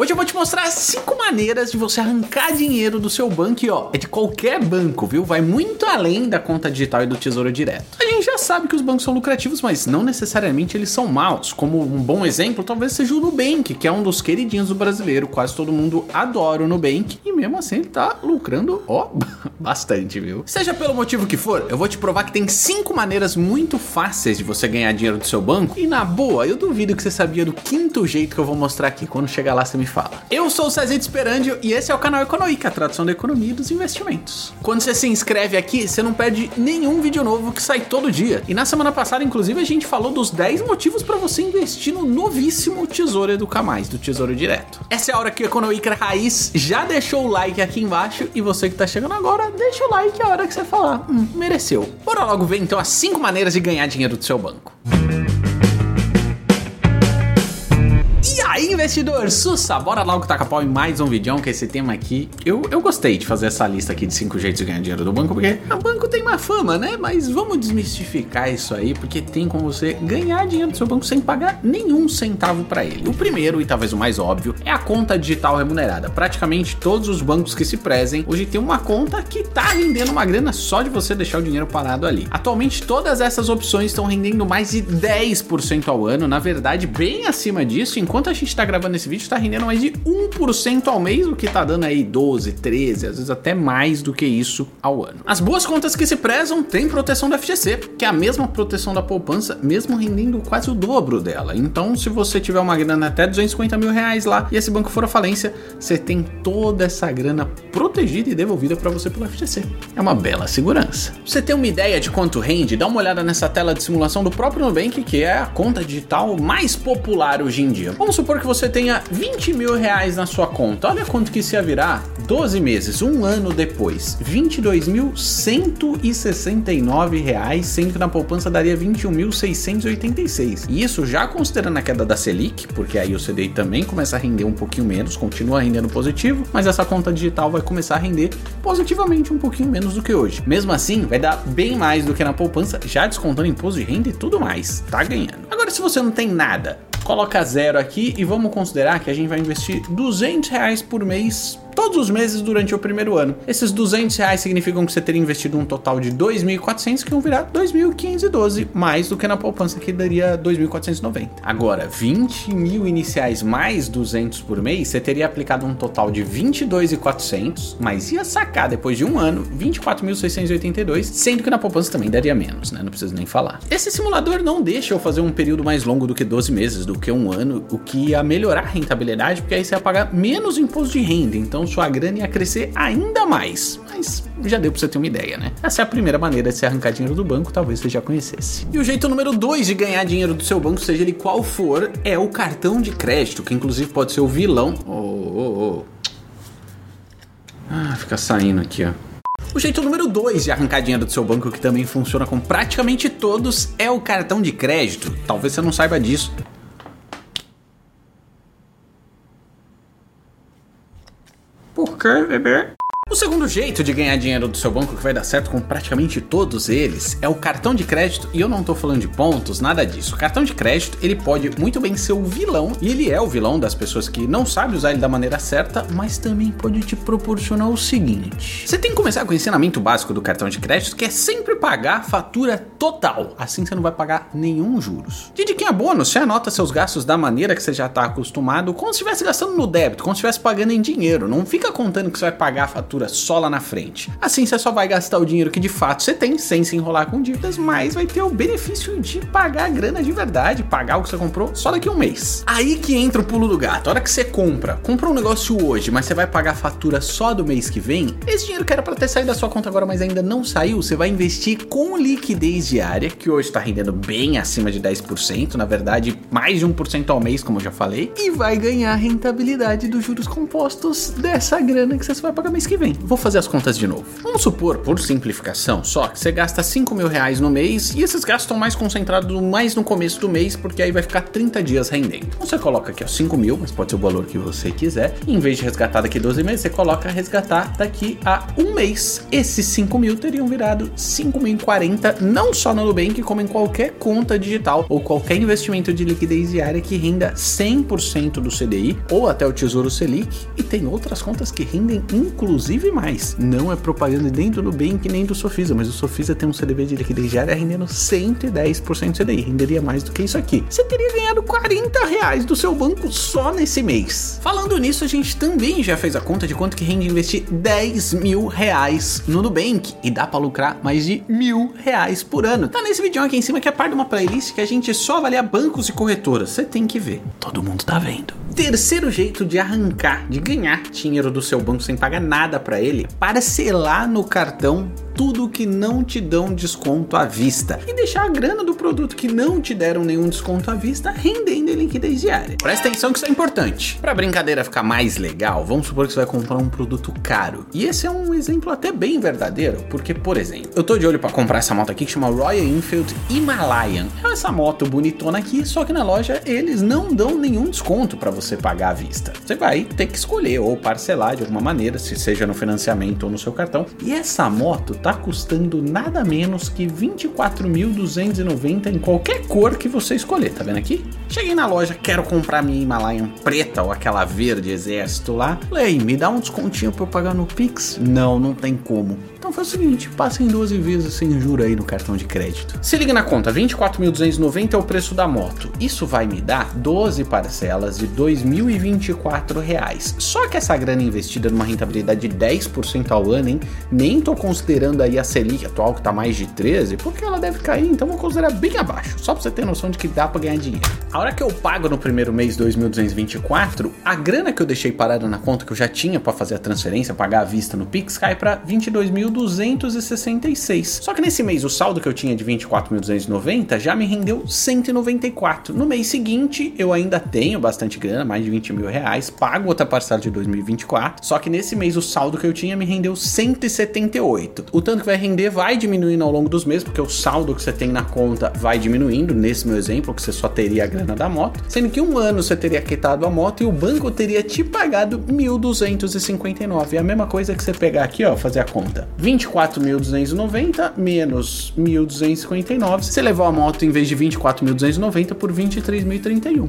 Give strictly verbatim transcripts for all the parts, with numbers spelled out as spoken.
Hoje eu vou te mostrar cinco maneiras de você arrancar dinheiro do seu banco e ó, é de qualquer banco, viu? Vai muito além da conta digital e do Tesouro Direto. A gente já sabe que os bancos são lucrativos, mas não necessariamente eles são maus. Como um bom exemplo, talvez seja o Nubank, que é um dos queridinhos do brasileiro, quase todo mundo adora o Nubank e mesmo assim ele tá lucrando, ó, bastante, viu? Seja pelo motivo que for, eu vou te provar que tem cinco maneiras muito fáceis de você ganhar dinheiro do seu banco e na boa, eu duvido que você sabia do quinto jeito que eu vou mostrar aqui. Quando chegar lá você me fala. Eu sou o Cezito Sperandio e esse é o canal Economica, a tradução da economia e dos investimentos. Quando você se inscreve aqui, você não perde nenhum vídeo novo que sai todo dia. E na semana passada, inclusive, a gente falou dos dez motivos para você investir no novíssimo Tesouro Educa Mais, do Tesouro Direto. Essa é a hora que o Economica Raiz já deixou o like aqui embaixo e você que tá chegando agora, deixa o like a hora que você falar, hum, mereceu. Bora logo ver então as cinco maneiras de ganhar dinheiro do seu banco. Aí, investidor, sussa, bora logo tacar pau em mais um vídeo, que esse tema aqui, eu, eu gostei de fazer essa lista aqui de cinco jeitos de ganhar dinheiro do banco, porque o banco tem má fama, né? Mas vamos desmistificar isso aí, porque tem como você ganhar dinheiro do seu banco sem pagar nenhum centavo pra ele. O primeiro, e talvez o mais óbvio, é a conta digital remunerada. Praticamente todos os bancos que se prezem, hoje tem uma conta que tá rendendo uma grana só de você deixar o dinheiro parado ali. Atualmente, todas essas opções estão rendendo mais de dez por cento ao ano, na verdade, bem acima disso, enquanto a gente tá gravando esse vídeo, tá rendendo mais de um por cento ao mês, o que tá dando aí doze, treze, às vezes até mais do que isso ao ano. As boas contas que se prezam têm proteção do F G C, que é a mesma proteção da poupança, mesmo rendendo quase o dobro dela. Então, se você tiver uma grana até duzentos e cinquenta mil reais lá e esse banco for à falência, você tem toda essa grana protegida e devolvida para você pelo F G C. É uma bela segurança. Pra você ter uma ideia de quanto rende, dá uma olhada nessa tela de simulação do próprio Nubank, que é a conta digital mais popular hoje em dia. Vamos supor que você tenha vinte mil reais na sua conta. Olha quanto que isso ia virar doze meses, um ano depois. vinte e dois mil cento e sessenta e nove reais, sendo que na poupança daria vinte e um mil seiscentos e oitenta e seis. E isso já considerando a queda da Selic, porque aí o C D I também começa a render um pouquinho menos, continua rendendo positivo, mas essa conta digital vai começar a render positivamente um pouquinho menos do que hoje. Mesmo assim, vai dar bem mais do que na poupança, já descontando imposto de renda e tudo mais. Tá ganhando. Agora, se você não tem nada, coloca zero aqui e vamos considerar que a gente vai investir duzentos reais por mês todos os meses durante o primeiro ano. Esses duzentos reais significam que você teria investido um total de dois mil e quatrocentos, que vão virar dois mil quinhentos e doze, mais do que na poupança, que daria dois mil quatrocentos e noventa. Agora, vinte mil iniciais mais duzentos por mês, você teria aplicado um total de vinte e dois mil e quatrocentos, mas ia sacar depois de um ano vinte e quatro mil seiscentos e oitenta e dois, sendo que na poupança também daria menos, né? Não preciso nem falar. Esse simulador não deixa eu fazer um período mais longo do que doze meses, do que um ano, o que ia melhorar a rentabilidade, porque aí você ia pagar menos imposto de renda, então sua grana ia crescer ainda mais. Mas já deu pra você ter uma ideia, né? Essa é a primeira maneira de se arrancar dinheiro do banco, talvez você já conhecesse. E o jeito número dois de ganhar dinheiro do seu banco, seja ele qual for, é o cartão de crédito, que inclusive pode ser o vilão. Oh, oh, oh. Ah, fica saindo aqui, ó. O jeito número dois de arrancar dinheiro do seu banco, que também funciona com praticamente todos, é o cartão de crédito. Talvez você não saiba disso. Por quê, bebê? O segundo jeito de ganhar dinheiro do seu banco, que vai dar certo com praticamente todos eles, é o cartão de crédito, e eu não tô falando de pontos, nada disso. O cartão de crédito, ele pode muito bem ser o vilão, e ele é o vilão das pessoas que não sabem usar ele da maneira certa, mas também pode te proporcionar o seguinte. Você tem que começar com o ensinamento básico do cartão de crédito, que é sempre pagar a fatura total, assim você não vai pagar nenhum juros. De diquinha bônus, você anota seus gastos da maneira que você já tá acostumado, como se estivesse gastando no débito, como se estivesse pagando em dinheiro. Não fica contando que você vai pagar a fatura só lá na frente. Assim você só vai gastar o dinheiro que de fato você tem, sem se enrolar com dívidas, mas vai ter o benefício de pagar a grana de verdade, pagar o que você comprou só daqui a um mês. Aí que entra o pulo do gato. A hora que você compra, compra um negócio hoje, mas você vai pagar a fatura só do mês que vem, esse dinheiro que era pra ter saído da sua conta agora, mas ainda não saiu, você vai investir com liquidez diária, que hoje tá rendendo bem acima de dez por cento, na verdade mais de um por cento ao mês, como eu já falei, e vai ganhar a rentabilidade dos juros compostos dessa grana que você só vai pagar mês que vem. bem, vou fazer as contas de novo. Vamos supor, por simplificação só, que você gasta cinco mil reais no mês e esses gastos estão mais concentrados mais no começo do mês, porque aí vai ficar trinta dias rendendo. Então você coloca aqui ó, cinco mil, mas pode ser o valor que você quiser. E em vez de resgatar daqui doze meses, você coloca resgatar daqui a um mês. Esses cinco mil teriam virado cinco mil e quarenta, não só no Nubank, como em qualquer conta digital ou qualquer investimento de liquidez diária que renda cem por cento do C D I ou até o Tesouro Selic. E tem outras contas que rendem inclusive mais. Não é propaganda nem do Nubank nem do Sofisa, mas o Sofisa tem um C D B de liquidez diária rendendo cento e dez por cento do C D I. Renderia mais do que isso aqui. Você teria ganhado quarenta reais do seu banco só nesse mês. Falando nisso, a gente também já fez a conta de quanto que rende investir dez mil reais no Nubank. E dá pra lucrar mais de mil reais por ano. Tá nesse vídeo aqui em cima que é parte de uma playlist que a gente só avalia bancos e corretoras. Você tem que ver. Todo mundo tá vendo. Terceiro jeito de arrancar, de ganhar dinheiro do seu banco sem pagar nada para ele, parcelar no cartão tudo que não te dão desconto à vista e deixar a grana do produto que não te deram nenhum desconto à vista rendendo em liquidez diária. Presta atenção que isso é importante. Para a brincadeira ficar mais legal, vamos supor que você vai comprar um produto caro. E esse é um exemplo até bem verdadeiro, porque, por exemplo, eu tô de olho para comprar essa moto aqui que chama Royal Enfield Himalayan. É essa moto bonitona aqui, só que na loja eles não dão nenhum desconto para você pagar à vista. Você vai ter que escolher ou parcelar de alguma maneira, se seja no financiamento ou no seu cartão. E essa moto tá custando nada menos que vinte e quatro mil duzentos e noventa em qualquer cor que você escolher, tá vendo aqui? Cheguei na loja, quero comprar minha Himalayan preta ou aquela verde exército lá. Falei, me dá um descontinho pra eu pagar no Pix? Não, não tem como. Então foi o seguinte, passa em doze vezes sem juros aí no cartão de crédito. Se liga na conta, vinte e quatro mil duzentos e noventa é o preço da moto. Isso vai me dar doze parcelas de dois mil e vinte e quatro reais. Só que essa grana investida numa rentabilidade de dez por cento ao ano, hein? Nem tô considerando aí a Selic atual que tá mais de treze, porque ela deve cair, então vou considerar bem abaixo. Só pra você ter noção de que dá pra ganhar dinheiro. A hora que eu pago no primeiro mês dois mil duzentos e vinte e quatro, a grana que eu deixei parada na conta que eu já tinha pra fazer a transferência, pagar à vista no Pix, cai pra vinte e dois mil duzentos e sessenta e seis. Só que nesse mês o saldo que eu tinha de vinte e quatro mil duzentos e noventa já me rendeu cento e noventa e quatro. No mês seguinte eu ainda tenho bastante grana, mais de vinte mil reais, pago outra parcela de dois mil e vinte e quatro, só que nesse mês o saldo que eu tinha me rendeu cento e setenta e oito. O tanto que vai render vai diminuindo ao longo dos meses, porque o saldo que você tem na conta vai diminuindo, nesse meu exemplo, que você só teria a grana da moto, sendo que um ano você teria quitado a moto e o banco teria te pagado mil duzentos e cinquenta e nove. É a mesma coisa que você pegar aqui, ó, fazer a conta. vinte e quatro mil duzentos e noventa menos mil duzentos e cinquenta e nove, você levou a moto em vez de vinte e quatro mil duzentos e noventa por vinte e três mil e trinta e um.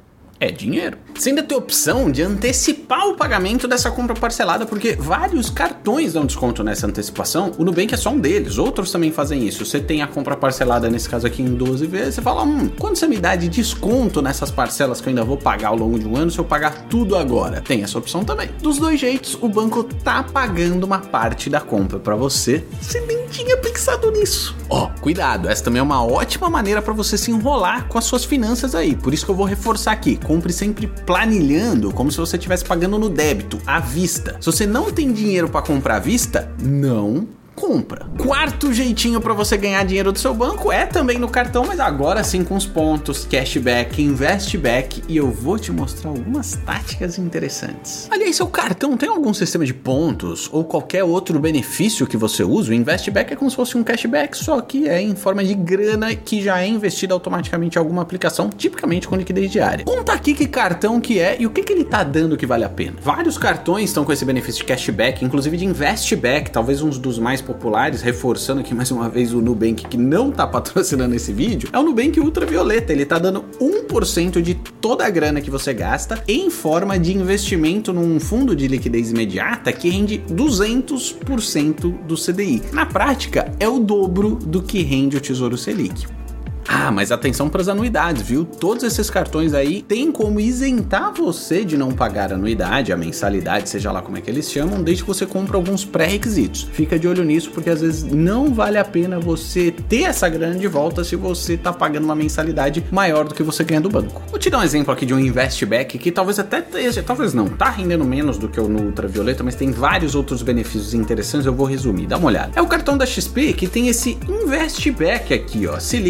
É dinheiro. Você ainda tem a opção de antecipar o pagamento dessa compra parcelada, porque vários cartões dão desconto nessa antecipação. O Nubank é só um deles, outros também fazem isso. Você tem a compra parcelada, nesse caso aqui, em doze vezes, você fala, hum, quanto você me dá de desconto nessas parcelas que eu ainda vou pagar ao longo de um ano se eu pagar tudo agora? Tem essa opção também. Dos dois jeitos, o banco tá pagando uma parte da compra pra você. Você nem tinha pensado nisso. Ó, oh, cuidado, essa também é uma ótima maneira pra você se enrolar com as suas finanças aí. Por isso que eu vou reforçar aqui. Compre sempre planilhando, como se você estivesse pagando no débito, à vista. Se você não tem dinheiro para comprar à vista, não compra. Quarto jeitinho para você ganhar dinheiro do seu banco é também no cartão, mas agora sim com os pontos, cashback, investback, e eu vou te mostrar algumas táticas interessantes. Aliás, seu cartão tem algum sistema de pontos ou qualquer outro benefício que você usa? O investback é como se fosse um cashback, só que é em forma de grana que já é investida automaticamente em alguma aplicação, tipicamente com liquidez diária. Conta aqui que cartão que é e o que, que ele tá dando que vale a pena. Vários cartões estão com esse benefício de cashback, inclusive de investback, talvez um dos mais populares, reforçando aqui mais uma vez o Nubank que não tá patrocinando esse vídeo, é o Nubank Ultravioleta. Ele tá dando um por cento de toda a grana que você gasta em forma de investimento num fundo de liquidez imediata que rende duzentos por cento do C D I. Na prática, é o dobro do que rende o Tesouro Selic. Ah, mas atenção para as anuidades, viu? Todos esses cartões aí tem como isentar você de não pagar a anuidade, a mensalidade, seja lá como é que eles chamam, desde que você compre alguns pré-requisitos. Fica de olho nisso, porque às vezes não vale a pena você ter essa grana de volta se você tá pagando uma mensalidade maior do que você ganha do banco. Vou te dar um exemplo aqui de um investback que talvez até esteja, talvez não, tá rendendo menos do que o no Ultravioleta, mas tem vários outros benefícios interessantes, eu vou resumir, dá uma olhada. É o cartão da X P que tem esse investback aqui, ó, se liga só.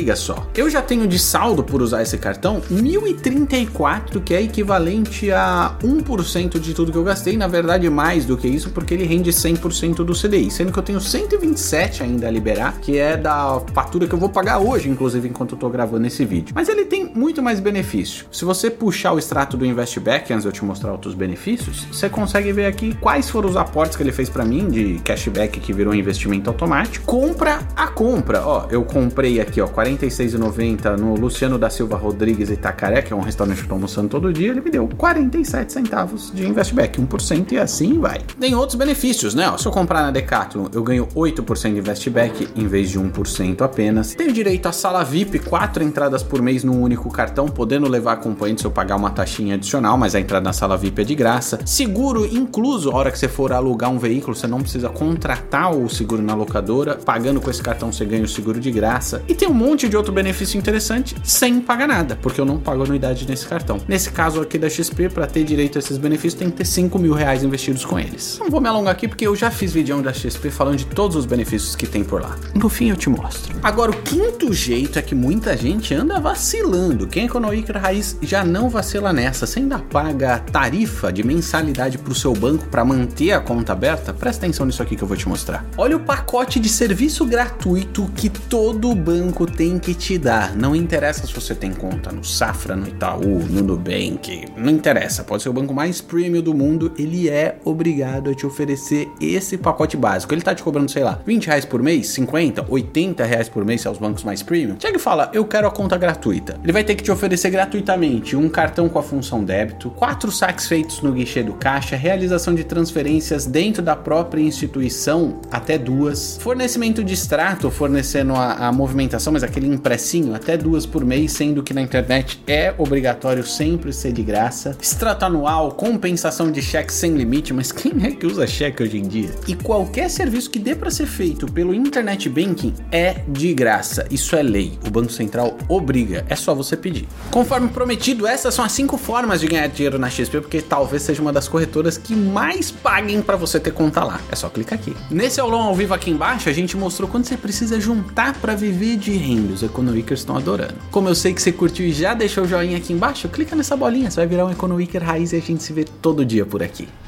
só. Eu já tenho de saldo por usar esse cartão mil e trinta e quatro, que é equivalente a um por cento de tudo que eu gastei, na verdade mais do que isso, porque ele rende cem por cento do C D I, sendo que eu tenho cento e vinte e sete ainda a liberar, que é da fatura que eu vou pagar hoje, inclusive enquanto eu tô gravando esse vídeo. Mas ele tem muito mais benefício. Se você puxar o extrato do Investback, antes de eu te mostrar outros benefícios, você consegue ver aqui quais foram os aportes que ele fez para mim de cashback que virou investimento automático. Compra a compra, ó, eu comprei aqui, ó, quarenta e seis reais e noventa centavos no Luciano da Silva Rodrigues Itacaré, que é um restaurante que eu tô almoçando todo dia, ele me deu quarenta e sete centavos de Investback, um por cento, e assim vai. Tem outros benefícios, né? Ó, se eu comprar na Decathlon, eu ganho oito por cento de Investback em vez de um por cento apenas. Tenho direito a sala V I P, quatro entradas por mês num único cartão, podendo levar acompanhante se eu pagar uma taxinha adicional, mas a entrada na sala V I P é de graça. Seguro incluso, a hora que você for alugar um veículo, você não precisa contratar o seguro na locadora, pagando com esse cartão você ganha o seguro de graça. E tem um monte de outro benefício interessante sem pagar nada, porque eu não pago anuidade nesse cartão. Nesse caso aqui da X P, para ter direito a esses benefícios, tem que ter cinco mil reais investidos com eles. Não vou me alongar aqui porque eu já fiz vídeo da X P falando de todos os benefícios que tem por lá. No fim eu te mostro. Agora, o quinto jeito é que muita gente anda vacilando. Quem é Econoiker Raiz já não vacila nessa. Você ainda paga tarifa de mensalidade para o seu banco para manter a conta aberta? Presta atenção nisso aqui que eu vou te mostrar. Olha o pacote de serviço gratuito que todo banco tem que te dar. Não interessa se você tem conta no Safra, no Itaú, no Nubank, não interessa. Pode ser o banco mais premium do mundo, ele é obrigado a te oferecer esse pacote básico. Ele tá te cobrando, sei lá, vinte reais por mês, cinquenta, oitenta reais por mês, se é os bancos mais premium. Chega e fala, eu quero a conta gratuita. Ele vai ter que te oferecer gratuitamente um cartão com a função débito, quatro saques feitos no guichê do caixa, realização de transferências dentro da própria instituição, até duas, fornecimento de extrato, fornecendo a, a movimentação, mas aquele impressinho, até duas por mês, sendo que na internet é obrigatório sempre ser de graça, extrato anual, compensação de cheque sem limite, mas quem é que usa cheque hoje em dia? E qualquer serviço que dê para ser feito pelo Internet Banking é de graça, isso é lei, o Banco Central obriga, é só você pedir. Conforme prometido, essas são as cinco formas de ganhar dinheiro na X P, porque talvez seja uma das corretoras que mais paguem para você ter conta lá, é só clicar aqui. Nesse aulão ao vivo aqui embaixo, a gente mostrou quanto você precisa juntar para viver de renda, os Econoikers estão adorando. Como eu sei que você curtiu e já deixou o joinha aqui embaixo, clica nessa bolinha, você vai virar um Econoiker Raiz e a gente se vê todo dia por aqui.